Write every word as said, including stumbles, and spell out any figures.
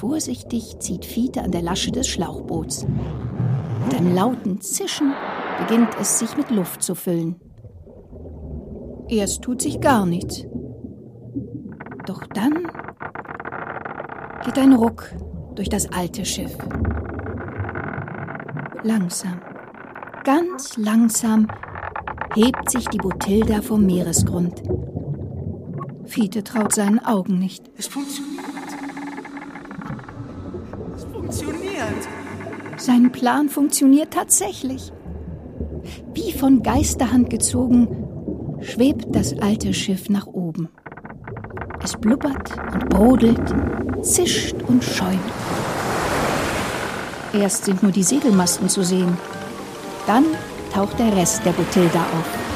Vorsichtig zieht Fiete an der Lasche des Schlauchboots. Mit einem lauten Zischen beginnt es, sich mit Luft zu füllen. Erst tut sich gar nichts. Doch dann geht ein Ruck durch das alte Schiff. Langsam, ganz langsam hebt sich die Botilda vom Meeresgrund. Fiete traut seinen Augen nicht. Es funktioniert. Es funktioniert. Sein Plan funktioniert tatsächlich. Wie von Geisterhand gezogen, schwebt das alte Schiff nach oben. Es blubbert und brodelt, zischt und schäumt. Erst sind nur die Segelmasten zu sehen. Dann taucht der Rest der Botilda auf.